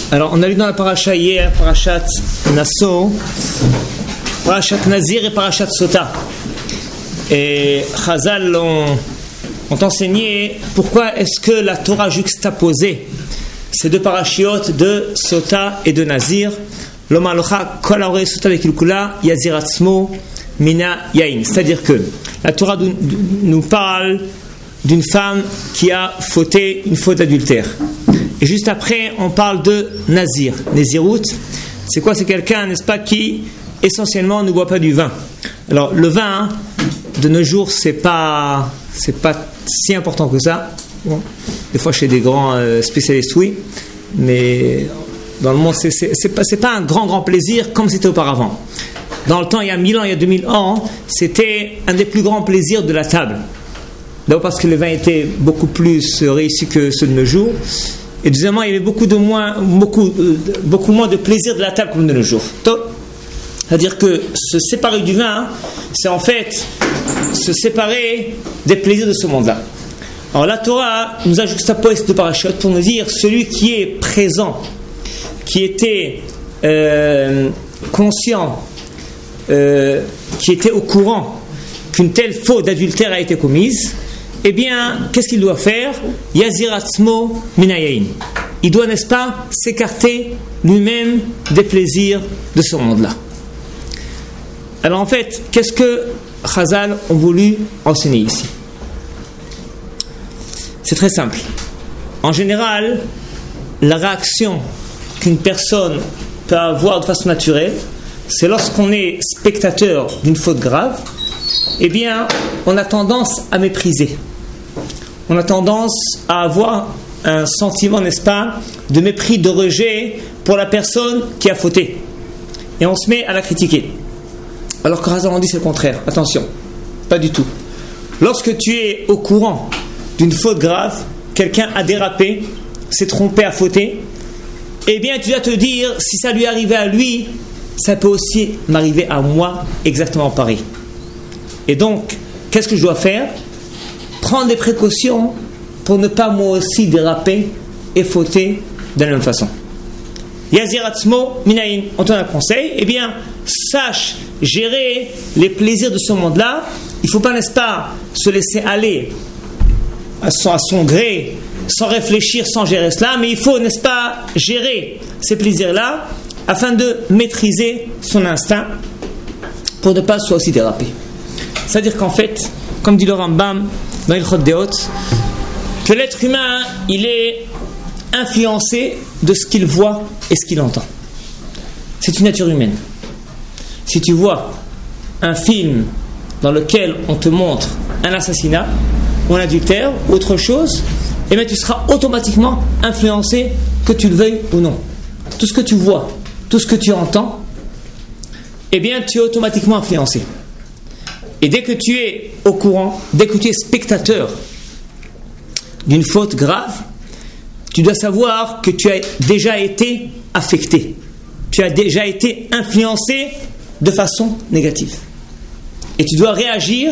Alors, on a lu dans la paracha hier, parachat Naso, parachat Nazir et parachat Sota. Et Chazal ont enseigné pourquoi est-ce que la Torah juxtaposait ces deux parachiotes de Sota et de Nazir. L'Omalocha kol haorei Sota vekilkula yazir atzmo mina yain. C'est-à-dire que la Torah nous parle d'une femme qui a fauté une faute d'adultère. Et juste après, on parle de Nazir. Nézirut, c'est quoi? C'est quelqu'un, n'est-ce pas, qui essentiellement ne boit pas du vin. Alors, le vin, de nos jours, c'est pas si important que ça. Bon, des fois, chez des grands spécialistes, oui. Mais dans le monde, c'est pas un grand plaisir comme c'était auparavant. Dans le temps, il y a 1000 ans, il y a 2000 ans, c'était un des plus grands plaisirs de la table. D'abord parce que le vin était beaucoup plus réussi que ceux de nos jours. Et deuxièmement, il y avait beaucoup moins de plaisir de la table comme de nos jours. C'est-à-dire que se séparer du vin, c'est en fait se séparer des plaisirs de ce monde-là. Alors la Torah nous a juxtaposé ces deux parachutes pour nous dire celui qui est présent, qui était conscient, qui était au courant qu'une telle faute d'adultère a été commise, eh bien, qu'est-ce qu'il doit faire? Yazir atzmo minayain. Il doit, n'est-ce pas, s'écarter lui-même des plaisirs de ce monde-là. Alors en fait, qu'est-ce que Chazal ont voulu enseigner ici? C'est très simple. En général, la réaction qu'une personne peut avoir de façon naturelle, c'est lorsqu'on est spectateur d'une faute grave, eh bien, on a tendance à mépriser. On a tendance à avoir un sentiment, n'est-ce pas, de mépris, de rejet pour la personne qui a fauté. Et on se met à la critiquer. Alors que Chazal en dit c'est le contraire. Attention, pas du tout. Lorsque tu es au courant d'une faute grave, quelqu'un a dérapé, s'est trompé, a fauté, eh bien tu vas te dire, si ça lui arrivait à lui, ça peut aussi m'arriver à moi exactement pareil. Et donc, qu'est-ce que je dois faire? Prendre des précautions pour ne pas moi aussi déraper et fauter de la même façon. Yazir atzmo minayin. On te donne un conseil. Eh bien, sache gérer les plaisirs de ce monde-là. Il ne faut pas, n'est-ce pas, se laisser aller à son gré, sans réfléchir, sans gérer cela. Mais il faut, n'est-ce pas, gérer ces plaisirs-là afin de maîtriser son instinct pour ne pas soi aussi déraper. C'est-à-dire qu'en fait, comme dit le Rambam dans Ilchot Deot, que l'être humain, il est influencé de ce qu'il voit et ce qu'il entend. C'est une nature humaine. Si tu vois un film dans lequel on te montre un assassinat ou un adultère ou autre chose, eh bien tu seras automatiquement influencé, que tu le veuilles ou non. Tout ce que tu vois, tout ce que tu entends, eh bien tu es automatiquement influencé. Et dès que tu es au courant, dès que tu es spectateur d'une faute grave, tu dois savoir que tu as déjà été affecté. Tu as déjà été influencé de façon négative. Et tu dois réagir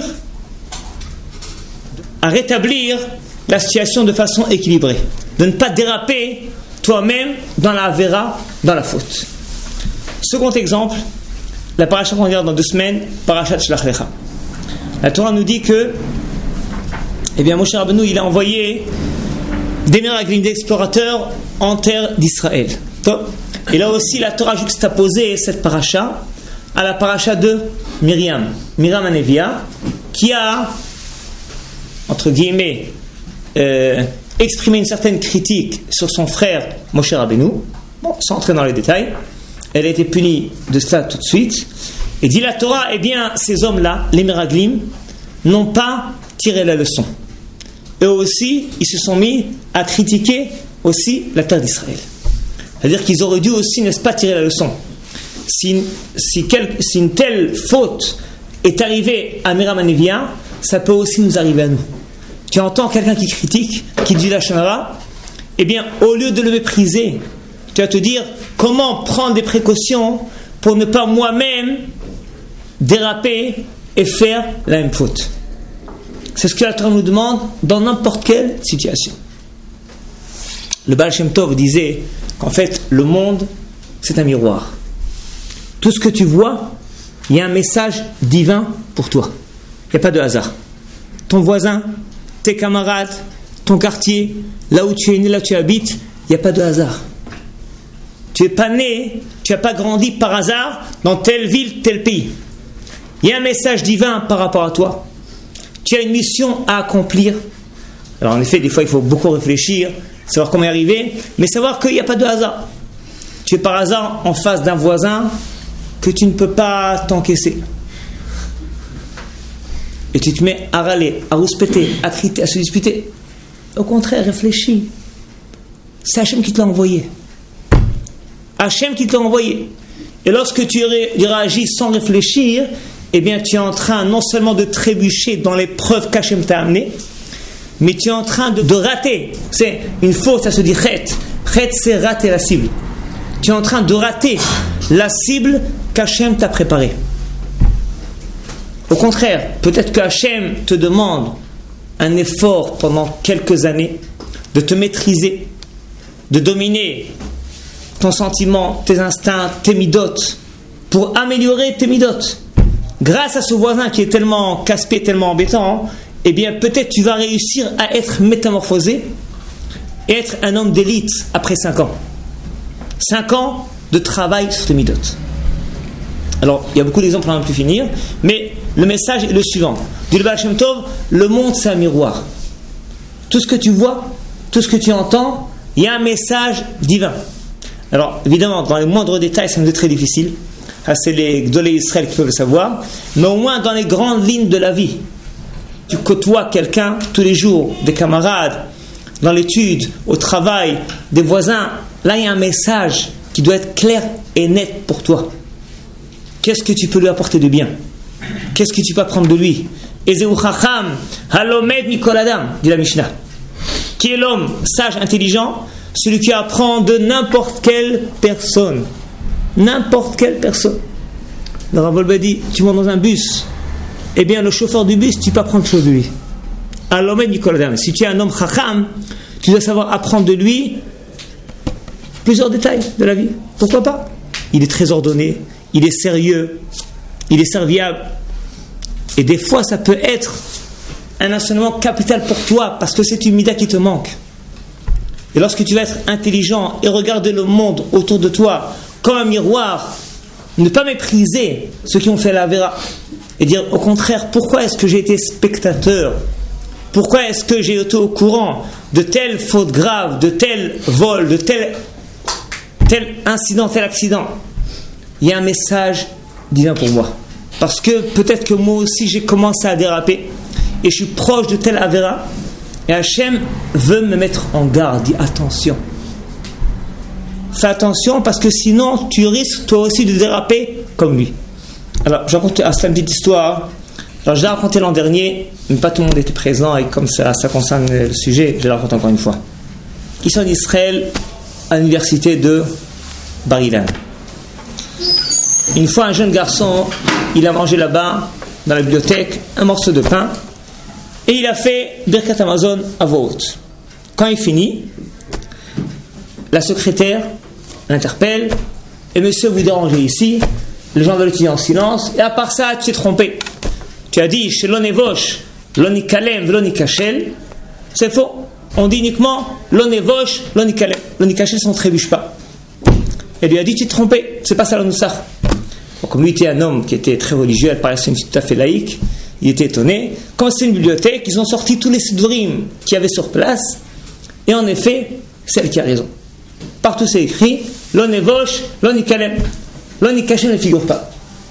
à rétablir la situation de façon équilibrée. De ne pas déraper toi-même dans la avéra, dans la faute. Second exemple, la paracha qu'on va dire dans 2 semaines, parachat Shlach Lecha. La Torah nous dit que, eh bien, Moshe Rabbeinu, il a envoyé des miraglim, des explorateurs en terre d'Israël. Et là aussi, la Torah juxtaposé cette paracha à la paracha de Myriam Hanevia, qui a, entre guillemets, exprimé une certaine critique sur son frère Moshe Rabbeinu. Bon, sans entrer dans les détails, elle a été punie de cela tout de suite. Et dit la Torah, eh bien, ces hommes-là, les Meraglim, n'ont pas tiré la leçon. Eux aussi, ils se sont mis à critiquer aussi la terre d'Israël. C'est-à-dire qu'ils auraient dû aussi, n'est-ce pas, tirer la leçon. Si une telle faute est arrivée à Myriam Hanevia, ça peut aussi nous arriver à nous. Tu entends quelqu'un qui critique, qui dit la Shonara, eh bien, au lieu de le mépriser, tu vas te dire comment prendre des précautions pour ne pas moi-même déraper et faire la même faute. C'est ce que la Torah nous demande dans n'importe quelle situation. le Baal Shem Tov disait qu'en fait, le monde, c'est un miroir. Tout ce que tu vois, il y a un message divin pour toi. Il n'y a pas de hasard. Ton voisin, tes camarades, ton quartier, là où tu es né, là où tu habites, il n'y a pas de hasard. Tu n'es pas né, tu n'as pas grandi par hasard dans telle ville, tel pays. Il y a un message divin par rapport à toi. Tu as une mission à accomplir. Alors en effet, des fois, il faut beaucoup réfléchir, savoir comment y arriver, mais savoir qu'il n'y a pas de hasard. Tu es par hasard en face d'un voisin que tu ne peux pas t'encaisser. Et tu te mets à râler, à rouspéter, à criter, à se disputer. Au contraire, réfléchis. C'est Hachem qui te l'a envoyé. Hachem qui te l'a envoyé. Et lorsque tu réagis sans réfléchir, eh bien tu es en train non seulement de trébucher dans l'épreuve qu'Hachem t'a amenée, mais tu es en train de rater. C'est une faute, ça se dit chet. Chet, c'est rater la cible. Tu es en train de rater la cible qu'Hachem t'a préparée. Au contraire, peut-être que Hachem te demande un effort pendant quelques années de te maîtriser, de dominer ton sentiment, tes instincts, tes midotes, pour améliorer tes midotes. Grâce à ce voisin qui est tellement casse-pied, tellement embêtant, eh bien peut-être tu vas réussir à être métamorphosé et être un homme d'élite après 5 ans. 5 ans de travail sur tes midotes. Alors, il y a beaucoup d'exemples, on ne va plus finir, mais le message est le suivant. Du Baal Shem Tov, le monde c'est un miroir. Tout ce que tu vois, tout ce que tu entends, il y a un message divin. Alors, évidemment, dans les moindres détails, ça nous est très difficile. C'est les Gdolei Israël qui peuvent le savoir. Mais au moins, dans les grandes lignes de la vie, tu côtoies quelqu'un tous les jours, des camarades, dans l'étude, au travail, des voisins. Là, il y a un message qui doit être clair et net pour toi. Qu'est-ce que tu peux lui apporter de bien? Qu'est-ce que tu peux apprendre de lui? Ezeu chacham halomed mikol adam, dit la Mishnah. Qui est l'homme sage, intelligent? Celui qui apprend de n'importe quelle personne. N'importe quelle personne. Le Rav Wolbe dit, tu montes dans un bus, eh bien le chauffeur du bus, tu peux apprendre quelque chose de lui. Halomed mikol adam. Si tu es un homme chacham, tu dois savoir apprendre de lui plusieurs détails de la vie. Pourquoi pas? Il est très ordonné, il est sérieux, il est serviable. Et des fois, ça peut être un enseignement capital pour toi, parce que c'est une mida qui te manque. Et lorsque tu vas être intelligent et regarder le monde autour de toi comme un miroir, ne pas mépriser ceux qui ont fait la vera, et dire au contraire, pourquoi est-ce que j'ai été spectateur? Pourquoi est-ce que j'ai été au courant de telle faute grave, de tel vol, de tel incident, tel accident? Il y a un message divin pour moi. Parce que peut-être que moi aussi j'ai commencé à déraper et je suis proche de tel avéra, et Hachem veut me mettre en garde. Dit attention. Fais attention parce que sinon tu risques toi aussi de déraper comme lui. Alors je raconte une petite histoire. Alors je l'ai raconté l'an dernier, mais pas tout le monde était présent, et comme ça concerne le sujet, je la raconte encore une fois. Ici en Israël, à l'université de Bar Ilan. Une fois, un jeune garçon, il a mangé là-bas, dans la bibliothèque, un morceau de pain, et il a fait Birkat Hamazon à voix haute. Quand il finit, la secrétaire l'interpelle, et monsieur, vous dérangez ici, les gens veulent étudier en silence, et à part ça, tu t'es trompé. Tu as dit, chez l'onevosh, l'onikalem, l'onikachel, c'est faux. On dit uniquement l'onevosh, l'onikalem, l'onikachel, ça ne trébuche pas. Elle lui a dit, tu t'es trompé, c'est pas ça l'onoussar. Bon, comme lui était un homme qui était très religieux, elle paraissait tout à fait laïque, il était étonné. Quand c'était une bibliothèque, ils ont sorti tous les sidourim qu'il y avait sur place, et en effet, c'est elle qui a raison. Partout c'est écrit, l'onevosh, l'onikalem, l'onikachem ne figure pas.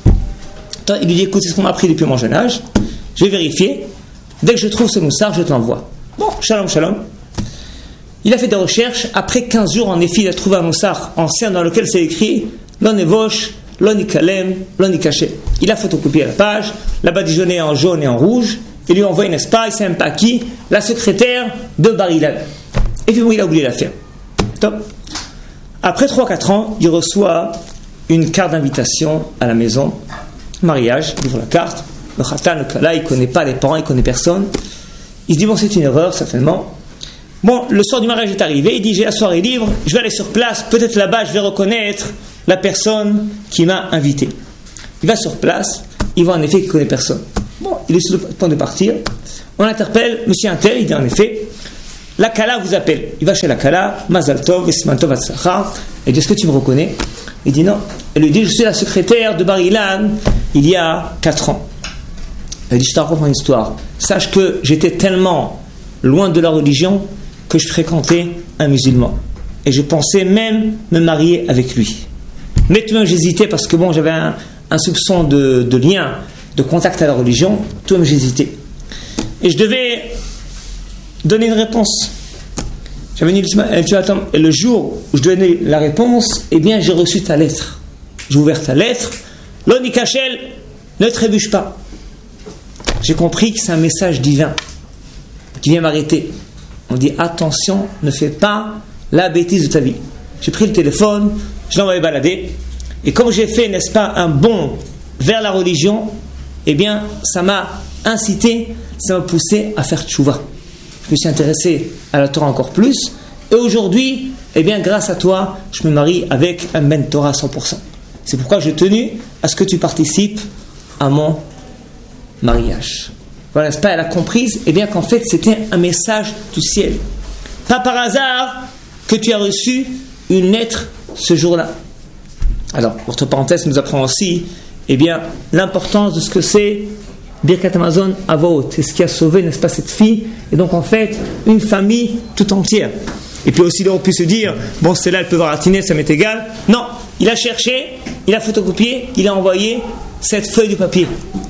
Il lui dit, écoute, c'est ce qu'on m'a appris depuis mon jeune âge, je vais vérifier, dès que je trouve ce moussard, je te l'envoie. Bon, shalom, shalom. Il a fait des recherches, après 15 jours, en effet, il a trouvé un moussard ancien dans lequel c'est écrit l'onevosh, l'onikalem, l'onikachem. Il a photocopié la page, la badigeonnée en jaune et en rouge, et lui a envoyé, n'est-ce pas, il ne sait même pas qui, la secrétaire de Bar Ilan. Et puis bon, il a oublié l'affaire. Top. Après 3-4 ans, il reçoit une carte d'invitation à la maison, mariage, il ouvre la carte, le khatan, le kala, il ne connaît pas les parents, il ne connaît personne. Il se dit, bon, c'est une erreur, certainement. Bon, le soir du mariage est arrivé, il dit, j'ai la soirée libre, je vais aller sur place, peut-être là-bas je vais reconnaître la personne qui m'a invité. Il va sur place, il voit en effet qu'il ne connaît personne. Bon, il est sur le point de partir, on l'interpelle, monsieur Intel, il dit en effet, la Kala vous appelle. Il va chez la Kala, Mazal Tov, Siman Tov Hatzlacha, et dit, est-ce que tu me reconnais? Il dit non. Elle lui dit, je suis la secrétaire de Bar Ilan il y a 4 ans. Elle dit, je te raconte une histoire. Sache que j'étais tellement loin de la religion que je fréquentais un musulman. Et je pensais même me marier avec lui. Mais tout de même j'hésitais parce que bon, j'avais un soupçon de lien, de contact à la religion. Tout de même j'hésitais. Et je devais donner une réponse. J'avais dit, et le jour où je devais donner la réponse, eh bien j'ai reçu ta lettre. J'ai ouvert ta lettre. L'Oni Kachel, ne trébuche pas. J'ai compris que c'est un message divin qui vient m'arrêter. On dit attention, ne fais pas la bêtise de ta vie. J'ai pris le téléphone, je l'ai envoyé balader, et comme j'ai fait, n'est-ce pas, un bond vers la religion, eh bien, ça m'a incité, ça m'a poussé à faire tchouva. Je me suis intéressé à la Torah encore plus, et aujourd'hui, eh bien, grâce à toi, je me marie avec un Ben Torah 100%. C'est pourquoi j'ai tenu à ce que tu participes à mon mariage. Voilà, n'est-ce pas, elle a compris, eh bien, qu'en fait, c'était un message du ciel. Pas par hasard que tu as reçu une lettre ce jour-là. Alors, entre parenthèses, ça nous apprend aussi, eh bien, l'importance de ce que c'est Birkat Hamazon à voix haute. C'est ce qui a sauvé, n'est-ce pas, cette fille, et donc, en fait, une famille tout entière. Et puis aussi, là, on peut se dire, bon, celle-là, elle peut baratiner, ça m'est égal. Non, il a cherché, il a photocopié, il a envoyé cette feuille de papier.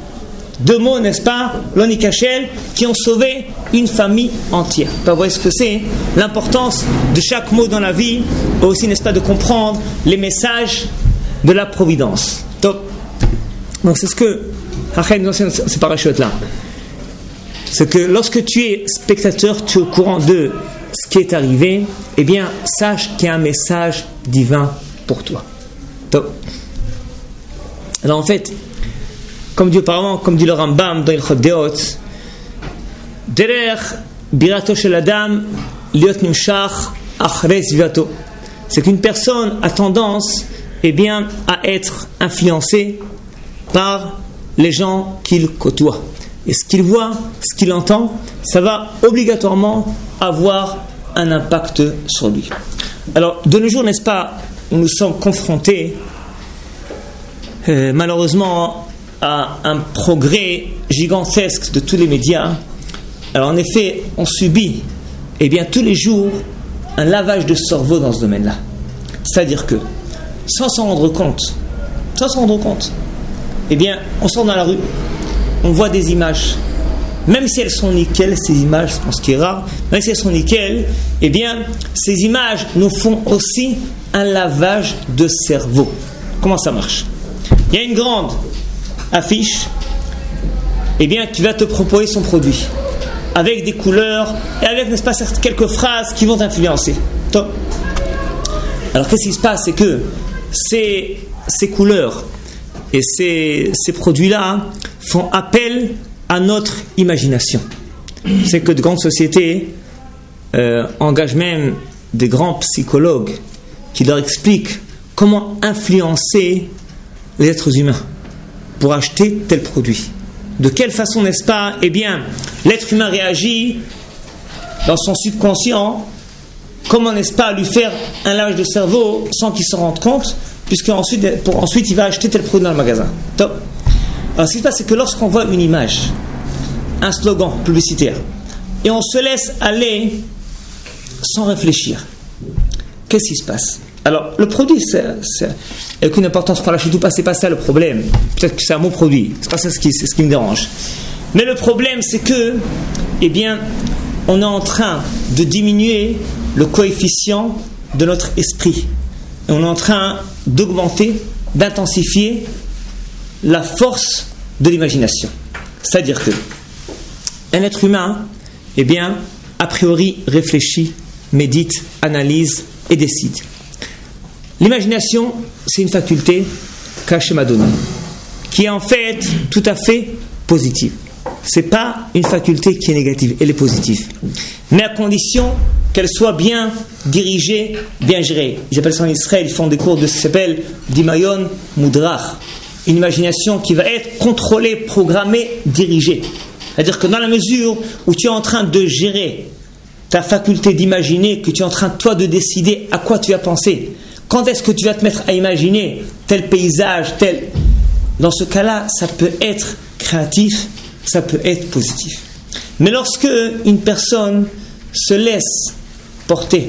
2 mots, n'est-ce pas, l'Oni Kachel, qui ont sauvé une famille entière. Vous voyez ce que c'est, l'importance de chaque mot dans la vie, et aussi, n'est-ce pas, de comprendre les messages de la providence. Donc c'est ce que Hachem nous enseigne ces parachutes-là. C'est que lorsque tu es spectateur, tu es au courant de ce qui est arrivé, eh bien, sache qu'il y a un message divin pour toi. Alors en fait, comme dit auparavant, comme dit le Rambam dans Ilchot Deot, Derech birato shel adam liot nimshach achrei svivato. C'est qu'une personne a tendance, eh bien, à être influencée par les gens qu'il côtoie. Et ce qu'il voit, ce qu'il entend, ça va obligatoirement avoir un impact sur lui. Alors, de nos jours, n'est-ce pas, nous sommes confrontés, malheureusement, à un progrès gigantesque de tous les médias. Alors en effet, on subit, eh bien, tous les jours un lavage de cerveau dans ce domaine-là. C'est-à-dire que, sans s'en rendre compte, eh bien, on sort dans la rue, on voit des images, même si elles sont nickel, ces images, je pense qu'il est rare, même si elles sont nickel, eh bien, ces images nous font aussi un lavage de cerveau. Comment ça marche? Il y a une grande affiche, eh bien, qui va te proposer son produit avec des couleurs et avec, n'est-ce pas, quelques phrases qui vont t'influencer. Top. Alors qu'est-ce qui se passe? C'est que ces couleurs et ces produits-là font appel à notre imagination. C'est que de grandes sociétés engagent même des grands psychologues qui leur expliquent comment influencer les êtres humains pour acheter tel produit. De quelle façon, n'est-ce pas, eh bien, l'être humain réagit dans son subconscient, comment, n'est-ce pas, lui faire un lavage de cerveau sans qu'il se rende compte, puisque ensuite il va acheter tel produit dans le magasin. Top. Alors ce qui se passe, c'est que lorsqu'on voit une image, un slogan publicitaire, et on se laisse aller sans réfléchir, qu'est-ce qui se passe? Alors, le produit, c'est aucune importance pour l'acheter tout pas, c'est pas ça le problème. Peut-être que c'est un bon produit, c'est pas ça ce qui me dérange. Mais le problème, c'est que, eh bien, on est en train de diminuer le coefficient de notre esprit. Et on est en train d'augmenter, d'intensifier la force de l'imagination. C'est-à-dire que un être humain, eh bien, a priori, réfléchit, médite, analyse et décide. L'imagination, c'est une faculté qu'Hachem m'a donnée, qui est en fait tout à fait positive. c'est pas une faculté qui est négative, elle est positive. Mais à condition qu'elle soit bien dirigée, bien gérée. Ils appellent ça en Israël, ils font des cours de ce qui s'appelle Dimayon Mudrach. Une imagination qui va être contrôlée, programmée, dirigée. C'est-à-dire que dans la mesure où tu es en train de gérer ta faculté d'imaginer, que tu es en train, toi, de décider à quoi tu vas penser, quand est-ce que tu vas te mettre à imaginer tel paysage, tel... Dans ce cas-là, ça peut être créatif, ça peut être positif. Mais lorsque une personne se laisse porter,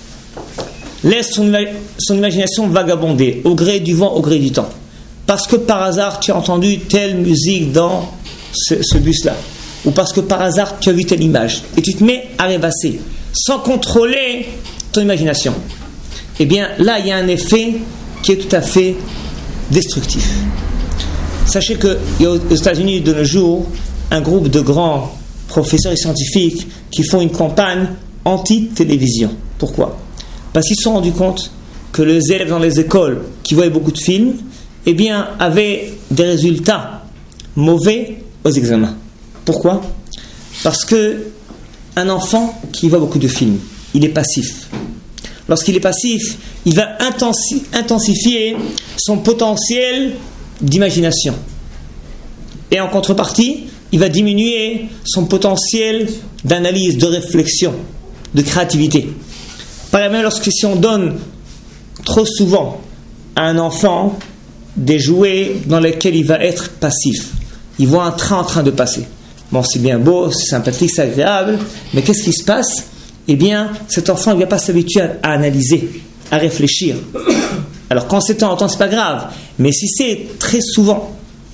laisse son imagination vagabonder au gré du vent, au gré du temps, parce que par hasard tu as entendu telle musique dans ce bus-là, ou parce que par hasard tu as vu telle image, et tu te mets à rêvasser, sans contrôler ton imagination, eh bien là il y a un effet qui est tout à fait destructif. Sachez qu'il y a aux États-Unis de nos jours un groupe de grands professeurs et scientifiques qui font une campagne anti-télévision. Pourquoi ? Parce qu'ils se sont rendus compte que les élèves dans les écoles qui voyaient beaucoup de films, eh bien, avaient des résultats mauvais aux examens. Pourquoi ? Parce que un enfant qui voit beaucoup de films, il est passif. Lorsqu'il est passif, il va intensifier son potentiel d'imagination. Et en contrepartie, il va diminuer son potentiel d'analyse, de réflexion, de créativité. Par exemple, lorsque si on donne trop souvent à un enfant des jouets dans lesquels il va être passif, il voit un train en train de passer. Bon, c'est bien beau, c'est sympathique, c'est agréable, mais qu'est-ce qui se passe ? Eh bien, cet enfant ne va pas s'habituer à analyser, à réfléchir. Alors, quand c'est de temps en temps, c'est pas grave, mais si c'est très souvent,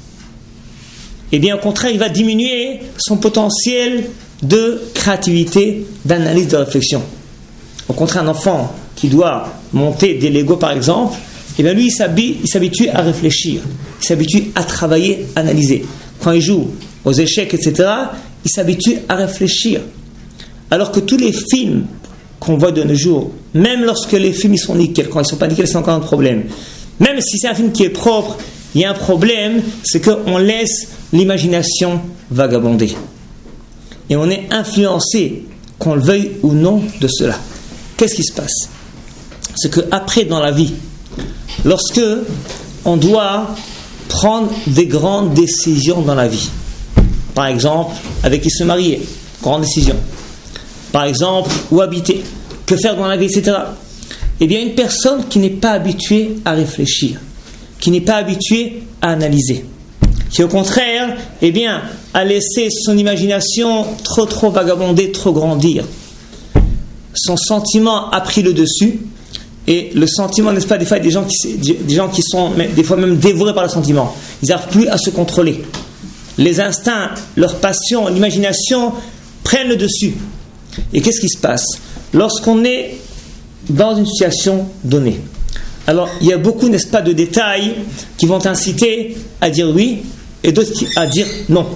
eh bien, au contraire, il va diminuer son potentiel de créativité, d'analyse, de réflexion. Au contraire, un enfant qui doit monter des Lego, par exemple, eh bien, lui, il s'habitue à réfléchir, il s'habitue à travailler, à analyser. Quand il joue aux échecs, etc., il s'habitue à réfléchir. Alors que tous les films qu'on voit de nos jours, même lorsque les films ils sont nickels, quand ils ne sont pas nickels, c'est encore un problème. Même si c'est un film qui est propre, il y a un problème, c'est qu'on laisse l'imagination vagabonder. Et on est influencé, qu'on le veuille ou non, de cela. Qu'est-ce qui se passe ? C'est qu'après, dans la vie, lorsque on doit prendre des grandes décisions dans la vie, par exemple, avec qui se marier, grande décision. Par exemple, où habiter, que faire dans la vie, etc. Eh bien, une personne qui n'est pas habituée à réfléchir, qui n'est pas habituée à analyser, qui au contraire, eh bien, a laissé son imagination trop vagabonder, trop grandir. Son sentiment a pris le dessus, et le sentiment, n'est-ce pas, des fois, des gens qui sont des fois même dévorés par le sentiment. Ils n'arrivent plus à se contrôler. Les instincts, leur passion, l'imagination prennent le dessus. Et qu'est-ce qui se passe ? Lorsqu'on est dans une situation donnée, alors il y a beaucoup, n'est-ce pas, de détails qui vont inciter à dire oui et d'autres à dire non.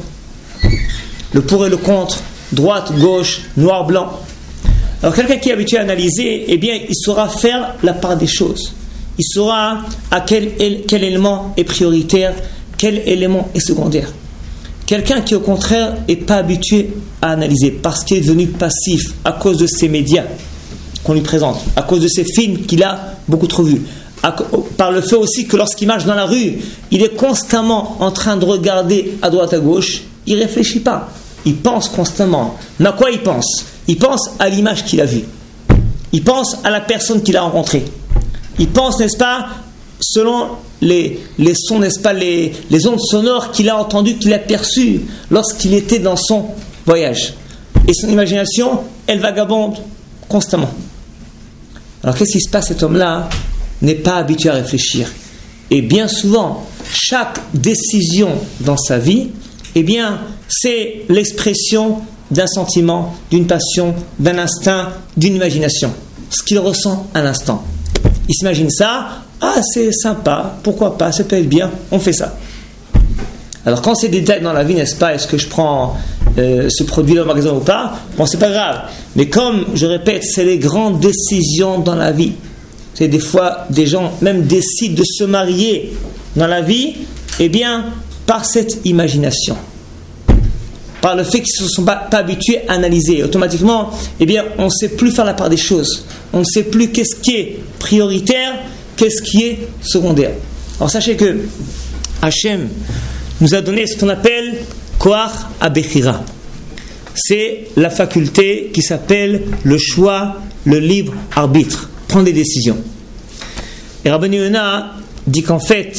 Le pour et le contre, droite, gauche, noir, blanc. Alors quelqu'un qui est habitué à analyser, eh bien, il saura faire la part des choses. Il saura à quel élément est prioritaire, quel élément est secondaire. Quelqu'un qui, au contraire, n'est pas habitué à analyser parce qu'il est devenu passif à cause de ces médias qu'on lui présente, à cause de ces films qu'il a beaucoup trop vus, par le fait aussi que lorsqu'il marche dans la rue, il est constamment en train de regarder à droite, à gauche, il ne réfléchit pas, il pense constamment. Mais à quoi il pense ? Il pense à l'image qu'il a vue, il pense à la personne qu'il a rencontrée, il pense, n'est-ce pas, selon les sons, n'est-ce pas, les ondes sonores qu'il a entendues, qu'il a perçues lorsqu'il était dans son voyage. Et son imagination, elle vagabonde constamment. Alors qu'est-ce qui se passe ? Cet homme-là n'est pas habitué à réfléchir. Et bien souvent, chaque décision dans sa vie, eh bien, c'est l'expression d'un sentiment, d'une passion, d'un instinct, d'une imagination. Ce qu'il ressent à l'instant. Il s'imagine ça. Ah, c'est sympa, pourquoi pas, ça peut être bien, on fait ça. Alors quand c'est des détails dans la vie, n'est-ce pas, est-ce que je prends ce produit-là au magasin ou pas ? Bon, c'est pas grave. Mais comme, je répète, c'est les grandes décisions dans la vie. C'est des fois, des gens même décident de se marier dans la vie, eh bien, par cette imagination. par le fait qu'ils ne se sont pas habitués à analyser. Automatiquement, eh bien, on ne sait plus faire la part des choses. On ne sait plus qu'est-ce qui est prioritaire, qu'est-ce qui est secondaire. Alors sachez que Hachem nous a donné ce qu'on appelle Koach HaBechira. C'est la faculté qui s'appelle le choix, le libre arbitre, prendre des décisions. Et Rabbeinu Yonah dit qu'en fait,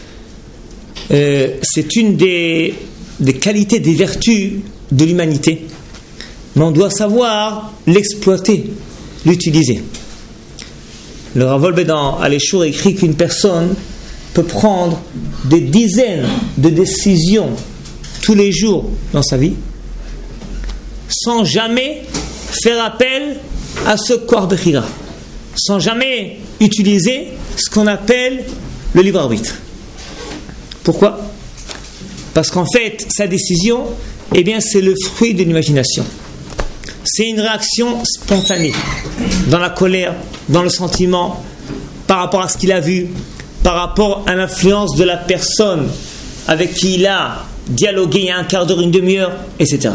c'est une des qualités, des vertus de l'humanité, mais on doit savoir l'exploiter, l'utiliser. Le Rav Wolbe dans Aléchour écrit qu'une personne peut prendre des dizaines de décisions tous les jours dans sa vie sans jamais faire appel à ce Koach Bechira, sans jamais utiliser ce qu'on appelle le libre arbitre. Pourquoi ? Parce qu'en fait, sa décision, eh bien, c'est le fruit de l'imagination. C'est une réaction spontanée, dans la colère, dans le sentiment, par rapport à ce qu'il a vu, par rapport à l'influence de la personne avec qui il a dialogué il y a un quart d'heure, une demi-heure, etc.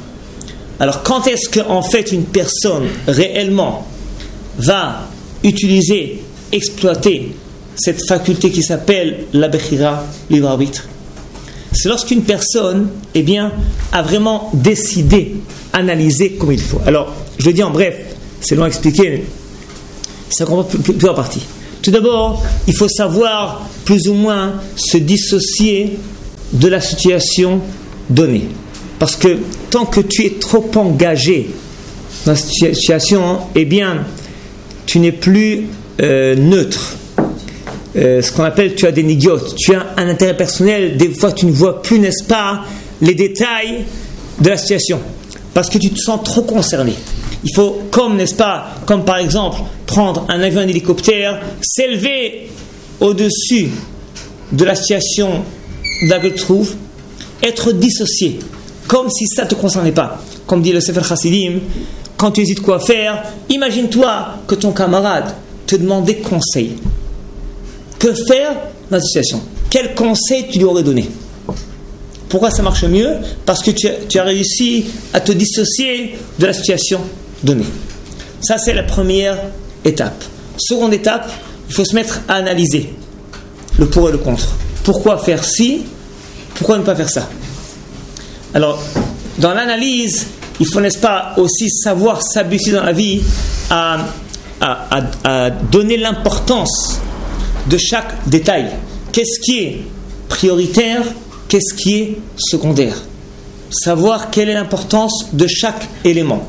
Alors, quand est-ce qu'en fait une personne réellement va utiliser, exploiter cette faculté qui s'appelle la Bechira, libre arbitre? C'est lorsqu'une personne, eh bien, a vraiment décidé, analysé comme il faut. Alors, je le dis en bref, c'est long à expliquer, ça comprend plusieurs parties. Tout d'abord, il faut savoir plus ou moins se dissocier de la situation donnée. Parce que tant que tu es trop engagé dans la situation, eh bien, tu n'es plus neutre. Ce qu'on appelle, tu as des nigiotes, tu as un intérêt personnel, des fois tu ne vois plus, n'est-ce pas, les détails de la situation, parce que tu te sens trop concerné. Il faut, n'est-ce pas, comme par exemple, prendre un avion, un hélicoptère, s'élever au-dessus de la situation dans laquelle tu te trouves, être dissocié, comme si ça ne te concernait pas. Comme dit le Sefer Chassidim, quand tu hésites quoi faire, imagine-toi que ton camarade te demandait conseil. Que faire dans la situation? Quel conseil tu lui aurais donné? Pourquoi ça marche mieux? Parce que tu as réussi à te dissocier de la situation donnée. Ça, c'est la première étape. Seconde étape, il faut se mettre à analyser le pour et le contre. Pourquoi faire ci? Pourquoi ne pas faire ça? Alors, dans l'analyse, il faut, n'est-ce pas, aussi savoir s'habituer dans la vie à donner l'importance de chaque détail. Qu'est-ce qui est prioritaire, qu'est-ce qui est secondaire. Savoir quelle est l'importance de chaque élément.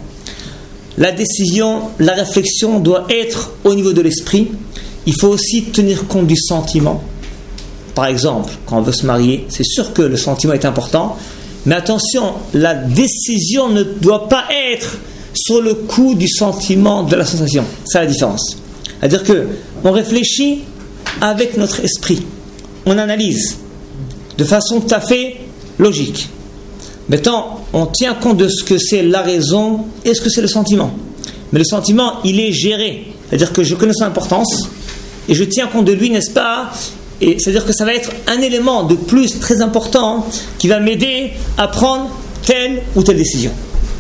La décision, la réflexion doit être au niveau de l'esprit. Il faut aussi tenir compte du sentiment. Par exemple, quand on veut se marier, c'est sûr que le sentiment est important, mais attention, la décision ne doit pas être sur le coup du sentiment, de la sensation. C'est la différence. C'est-à-dire qu'on réfléchit avec notre esprit, on analyse de façon tout à fait logique. Maintenant, on tient compte de ce que c'est la raison et ce que c'est le sentiment. Mais le sentiment, il est géré. C'est-à-dire que je connais son importance et je tiens compte de lui, n'est-ce pas? Et c'est-à-dire que ça va être un élément de plus très important qui va m'aider à prendre telle ou telle décision.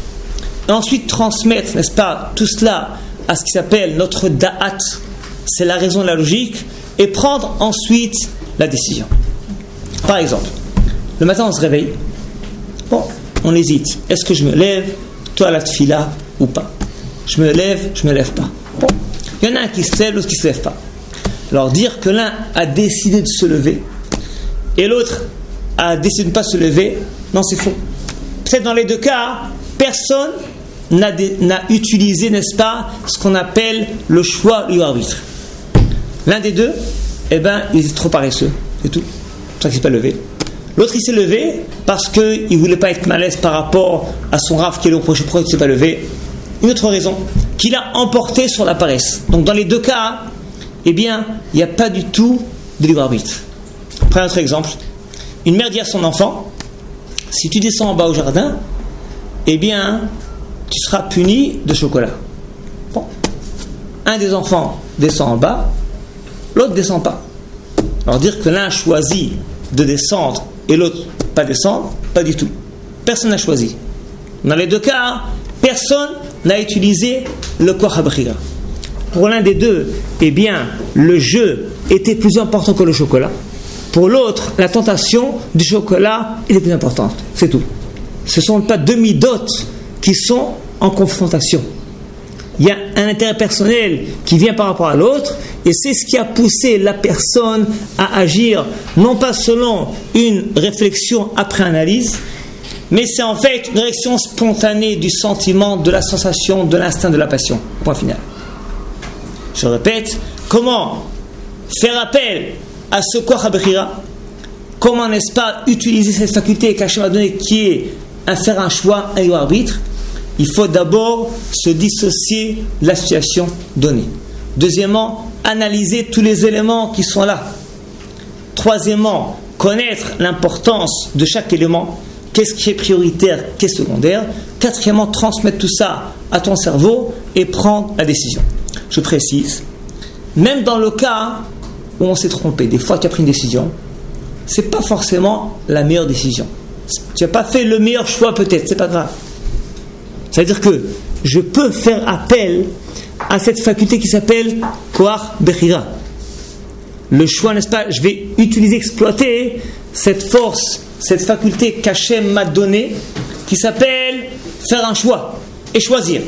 Et ensuite, transmettre, n'est-ce pas, tout cela à ce qui s'appelle notre da'at, c'est la raison, la logique, et prendre ensuite la décision. Par exemple, le matin on se réveille, bon, on hésite, est-ce que je me lève, toi à la tfila ou pas? Je me lève pas. Bon, il y en a un qui se lève, l'autre qui se lève pas. Alors dire que l'un a décidé de se lever et l'autre a décidé de ne pas se lever, non, c'est faux. Peut-être dans les deux cas, personne n'a utilisé, n'est-ce pas, ce qu'on appelle le choix libre arbitre. L'un des deux, eh ben, il est trop paresseux, c'est tout. C'est pour ça qu'il ne s'est pas levé. L'autre, il s'est levé parce qu'il ne voulait pas être mal à l'aise par rapport à son raf qui est le prochain. Pourquoi il ne s'est pas levé? Une autre raison, qu'il a emporté sur la paresse. Donc dans les deux cas, eh bien, il n'y a pas du tout de libre arbitre. Prenons un autre exemple. Une mère dit à son enfant, si tu descends en bas au jardin, eh bien, tu seras puni de chocolat. Bon. Un des enfants descend en bas, l'autre ne descend pas. Alors dire que l'un choisit de descendre et l'autre pas descendre, pas du tout. personne n'a choisi. Dans les deux cas, personne n'a utilisé le koach habechira. Pour l'un des deux, eh bien, le jeu était plus important que le chocolat. Pour l'autre, la tentation du chocolat était plus importante. C'est tout. Ce ne sont pas deux midotes qui sont en confrontation. Il y a un intérêt personnel qui vient par rapport à l'autre, et c'est ce qui a poussé la personne à agir, non pas selon une réflexion après analyse, mais c'est en fait une réaction spontanée du sentiment, de la sensation, de l'instinct, de la passion. Point final. Je répète, comment faire appel à ce koach habechira? Comment, n'est-ce pas, utiliser cette faculté qu'Hachem a donnée, qui est à faire un choix, un libre arbitre? Il faut d'abord se dissocier de la situation donnée. Deuxièmement, analyser tous les éléments qui sont là. Troisièmement, connaître l'importance de chaque élément. Qu'est-ce qui est prioritaire, qu'est-ce qui est secondaire. Quatrièmement, transmettre tout ça à ton cerveau et prendre la décision. Je précise, même dans le cas où on s'est trompé, des fois tu as pris une décision, ce n'est pas forcément la meilleure décision. Tu n'as pas fait le meilleur choix peut-être, c'est pas grave. C'est-à-dire que je peux faire appel à cette faculté qui s'appelle koach bechira. Le choix, n'est-ce pas? Je vais utiliser, exploiter cette force, cette faculté qu'Hachem m'a donnée, qui s'appelle faire un choix et choisir.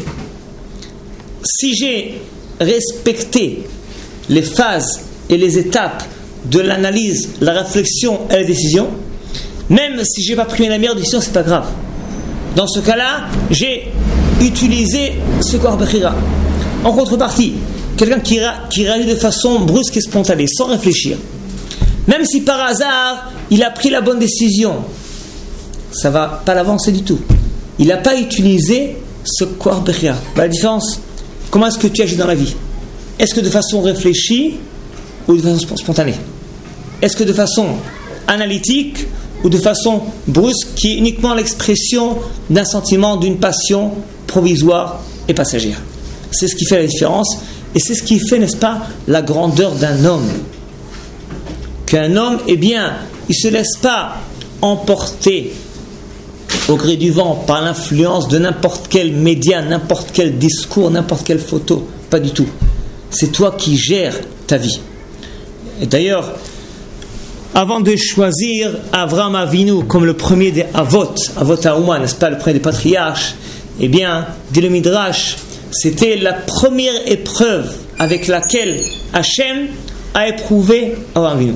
Si j'ai respecté les phases et les étapes de l'analyse, la réflexion et la décision, même si je n'ai pas pris la meilleure décision, c'est pas grave. Dans ce cas-là, j'ai utilisé ce koach bechira. En contrepartie, quelqu'un qui réagit de façon brusque et spontanée, sans réfléchir, même si par hasard il a pris la bonne décision, ça ne va pas l'avancer du tout. Il n'a pas utilisé ce koach bechira. La différence, comment est-ce que tu agis dans la vie? Est-ce que de façon réfléchie ou de façon spontanée? Est-ce que de façon analytique ou de façon brusque, qui est uniquement l'expression d'un sentiment, d'une passion provisoire et passagère? C'est ce qui fait la différence, et c'est ce qui fait, n'est-ce pas, la grandeur d'un homme. Qu'un homme, eh bien, il ne se laisse pas emporter au gré du vent par l'influence de n'importe quel média, n'importe quel discours, n'importe quelle photo. Pas du tout. C'est toi qui gères ta vie. Et d'ailleurs, avant de choisir Avraham Avinu comme le premier des Avot Haouma, n'est-ce pas, le premier des patriarches, eh bien, dit le Midrash, c'était la première épreuve avec laquelle Hachem a éprouvé Avraham Avinu.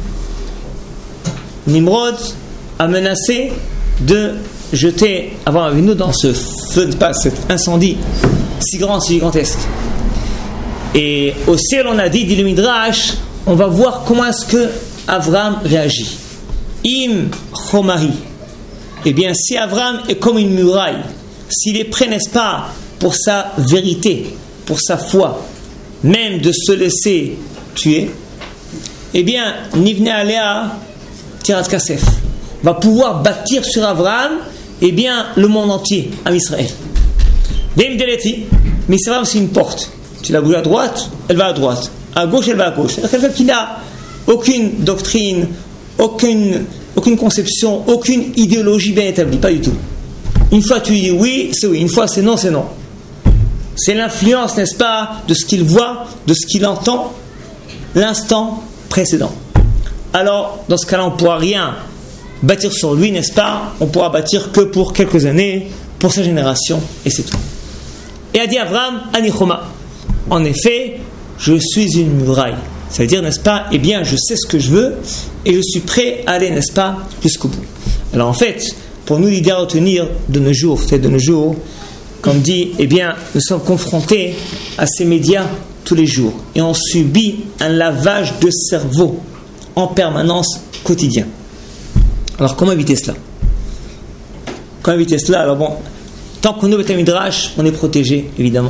Nimrod a menacé de jeter Avraham Avinu dans ce feu, pas cet incendie si grand, si gigantesque. Et au ciel, on a dit le Midrash, on va voir comment est-ce que Avraham réagit. Im Chomahi. Eh bien, si Avraham est comme une muraille, s'il est prêt, n'est-ce pas, pour sa vérité, pour sa foi, même de se laisser tuer, eh bien, Nivne Alea Tirat Kasef va pouvoir bâtir sur Avraham, eh bien, le monde entier, à Israël. Dem Deleti, mais Avraham, c'est une porte. Tu la bouges à droite, elle va à droite. À gauche, elle va à gauche. C'est quelqu'un qui n'a aucune doctrine, aucune conception, aucune idéologie bien établie, pas du tout. Une fois tu dis oui, c'est oui. Une fois c'est non, c'est non. C'est l'influence, n'est-ce pas, de ce qu'il voit, de ce qu'il entend l'instant précédent. Alors, dans ce cas-là, on ne pourra rien bâtir sur lui, n'est-ce pas? On pourra bâtir que pour quelques années, pour sa génération, et c'est tout. Et a dit Avraham, Ani Choma. En effet, je suis une muraille. Ça veut dire, n'est-ce pas, eh bien, je sais ce que je veux et je suis prêt à aller, n'est-ce pas, jusqu'au bout. Alors en fait, pour nous, l'idée à retenir de nos jours, c'est de nos jours, comme dit, eh bien, nous sommes confrontés à ces médias tous les jours et on subit un lavage de cerveau en permanence quotidien. Alors comment éviter cela? Comment éviter cela? Alors bon, tant qu'on est au Beth Midrash, on est protégé, évidemment.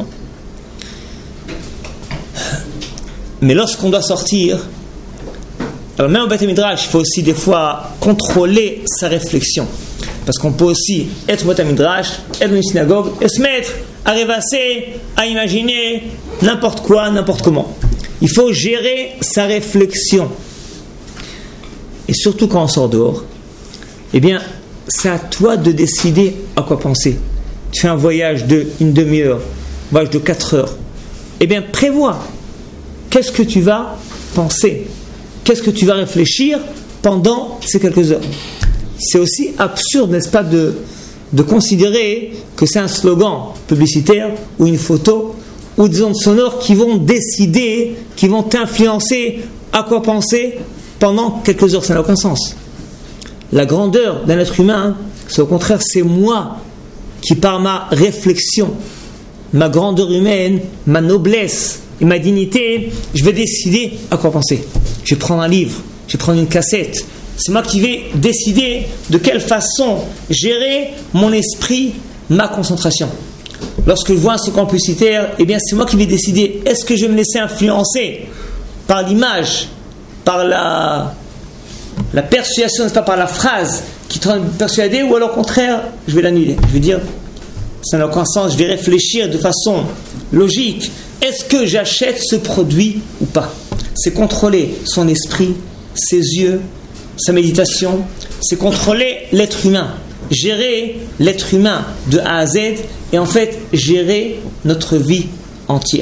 Mais lorsqu'on doit sortir, alors même au Beth Midrash, il faut aussi des fois contrôler sa réflexion. Parce qu'on peut aussi être au Beth Midrash, être dans une synagogue et se mettre à rêvasser, à imaginer n'importe quoi, n'importe comment. Il faut gérer sa réflexion. Et surtout quand on sort dehors, eh bien, c'est à toi de décider à quoi penser. Tu fais un voyage d'une demi-heure, un voyage de 4 heures. Eh bien, prévois. Qu'est-ce que tu vas penser? Qu'est-ce que tu vas réfléchir pendant ces quelques heures? C'est aussi absurde, n'est-ce pas, de considérer que c'est un slogan publicitaire ou une photo ou des ondes sonores qui vont décider, qui vont t'influencer à quoi penser pendant quelques heures. Ça n'a aucun sens. La grandeur d'un être humain, c'est au contraire, c'est moi qui, par ma réflexion, ma grandeur humaine, ma noblesse et ma dignité, je vais décider à quoi penser. Je vais prendre un livre, je vais prendre une cassette. C'est moi qui vais décider de quelle façon gérer mon esprit, ma concentration. Lorsque je vois un slogan publicitaire, eh bien c'est moi qui vais décider, est-ce que je vais me laisser influencer par l'image, par la persuasion, n'est-ce pas, par la phrase qui te rend persuadé, ou alors au contraire, je vais l'annuler. Je vais dire, ça n'a aucun sens, je vais réfléchir de façon logique. Est-ce que j'achète ce produit ou pas? C'est contrôler son esprit, ses yeux, sa méditation, c'est contrôler l'être humain, gérer l'être humain de A à Z et en fait gérer notre vie entière.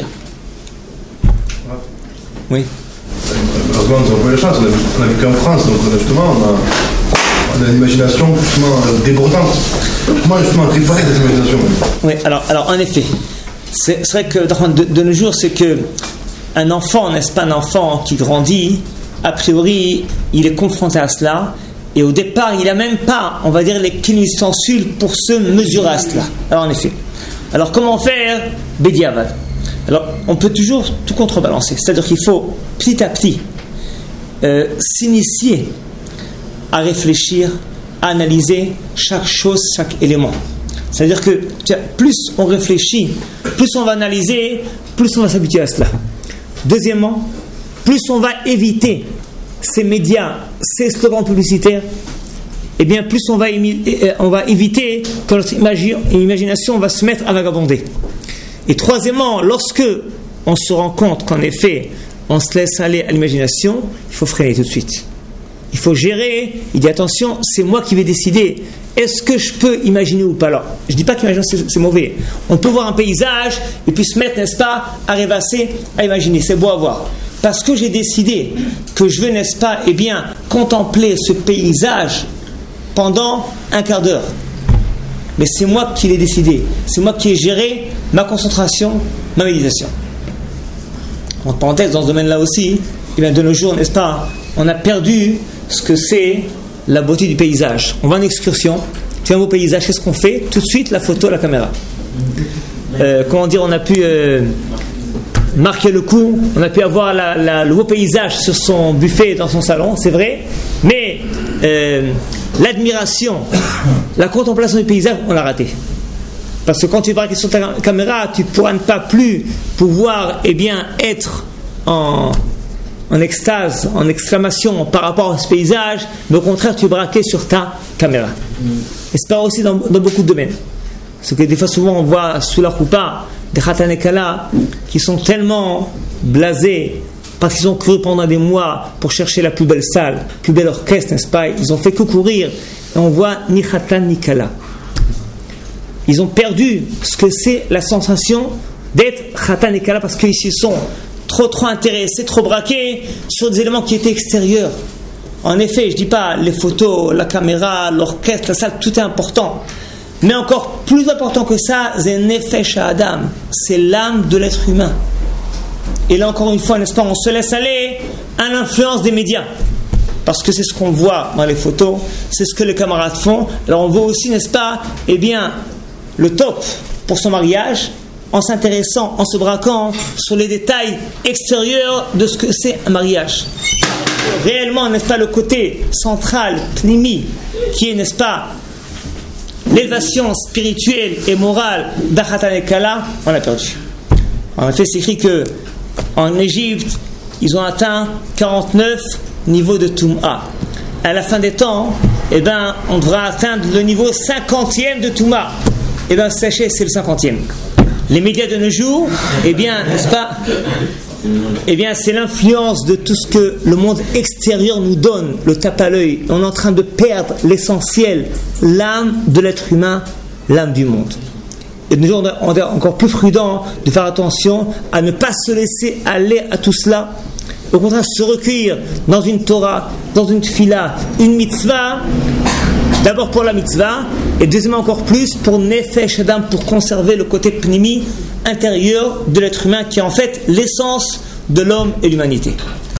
Oui. Heureusement, nous avons pas eu la chance, on a vécu en France, donc justement, on a une imagination justement débordante. Moi, justement, dévoré de cette imagination. Oui, alors en effet, c'est vrai que de nos jours, c'est que un enfant, n'est-ce pas, un enfant qui grandit, a priori, il est confronté à cela, et au départ, il n'a même pas, on va dire, les ustensiles pour se mesurer à cela. Alors en effet, alors comment faire Bediavad? Alors on peut toujours tout contrebalancer, c'est-à-dire qu'il faut petit à petit s'initier à réfléchir, à analyser chaque chose, chaque élément. C'est-à-dire que plus on réfléchit, plus on va analyser, plus on va s'habituer à cela. Deuxièmement, plus on va éviter ces médias, ces slogans publicitaires, et bien plus on va éviter que notre imagination va se mettre à vagabonder. Et troisièmement, lorsque on se rend compte qu'en effet on se laisse aller à l'imagination, il faut freiner tout de suite. Il faut gérer, il dit attention, c'est moi qui vais décider. Est-ce que je peux imaginer ou pas? Alors, je ne dis pas qu'imaginer c'est mauvais. On peut voir un paysage et puis se mettre, n'est-ce pas, à rêvasser, à imaginer. C'est beau à voir. Parce que j'ai décidé que je veux, n'est-ce pas, eh bien, contempler ce paysage pendant un quart d'heure. Mais c'est moi qui l'ai décidé. C'est moi qui ai géré ma concentration, ma méditation. En parenthèse, dans ce domaine-là aussi, eh bien, de nos jours, n'est-ce pas, on a perdu ce que c'est la beauté du paysage. On va en excursion, tu as un beau paysage, qu'est-ce qu'on fait? Tout de suite, la photo, la caméra. Comment dire, on a pu marquer le coup, on a pu avoir le beau paysage sur son buffet dans son salon, c'est vrai, mais l'admiration, la contemplation du paysage, on l'a raté. Parce que quand tu vas sur ta caméra, tu pourras ne pas plus pouvoir, eh bien, être en extase, en exclamation par rapport à ce paysage, mais au contraire, tu es braqué sur ta caméra. Et c'est pas aussi dans beaucoup de domaines. Parce que des fois, souvent, on voit sous la roupa des Khatan Kala qui sont tellement blasés parce qu'ils ont couru pendant des mois pour chercher la plus belle salle, plus bel orchestre, n'est-ce pas? Ils ont fait que courir et on voit ni Khatan ni Kala. Ils ont perdu ce que c'est la sensation d'être Khatan et Kala parce qu'ils s'y sont trop intéressés, trop braqués sur des éléments qui étaient extérieurs. En effet, je ne dis pas les photos, la caméra, l'orchestre, la salle, tout est important. Mais encore plus important que ça, c'est Nefesh Adam, c'est l'âme de l'être humain. Et là encore une fois, n'est-ce pas, on se laisse aller à l'influence des médias. Parce que c'est ce qu'on voit dans les photos, c'est ce que les camarades font. Alors on voit aussi, n'est-ce pas, eh bien, le top pour son mariage, en s'intéressant, en se braquant sur les détails extérieurs de ce que c'est un mariage. Réellement, n'est-ce pas, le côté central, pnimi, qui est, n'est-ce pas, l'élévation spirituelle et morale d'Achatan et Kala, on l'a perdu. En effet, c'est écrit que en Égypte, ils ont atteint 49 niveaux de Touma. À la fin des temps, eh ben, on devra atteindre le niveau 50e de Touma. Eh bien, sachez, c'est le 50e. Les médias de nos jours, eh bien, n'est-ce pas, Eh bien, c'est l'influence de tout ce que le monde extérieur nous donne, le tape à l'œil. On est en train de perdre l'essentiel, l'âme de l'être humain, l'âme du monde. Et nous, on est encore plus prudent de faire attention à ne pas se laisser aller à tout cela. Au contraire, se recueillir dans une Torah, dans une tfila, une mitzvah, d'abord pour la mitzvah, et deuxièmement encore plus pour Nefesh Adam, pour conserver le côté pnimi intérieur de l'être humain qui est en fait l'essence de l'homme et l'humanité.